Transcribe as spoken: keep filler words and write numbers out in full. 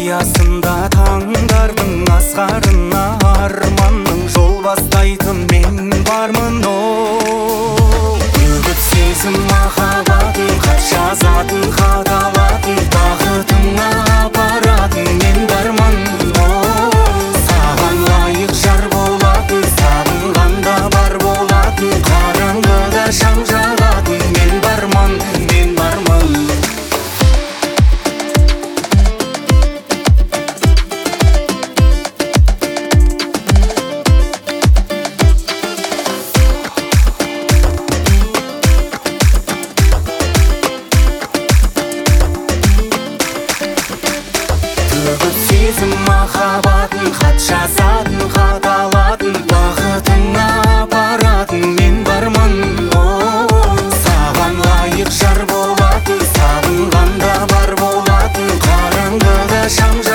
аясында таңдардың асқарына арманның жол бастайтын мен бармын. Оу, үгіт сезім махаббатын, хат жазатын, хат алатын, бақытыңа апаратын мен бармын. Оу, саған лайық жар болатын, сағынғанда бар болатын, қараңғыда шам жағатын мен бармын, мен бармын. Үгіт сезім махаббатын, хат жазатын, хат алатын, бақытыңа апаратын мен бармын. Оу, саған лайық жар болатын, сағынғанда бар болатын, қараңғыда шам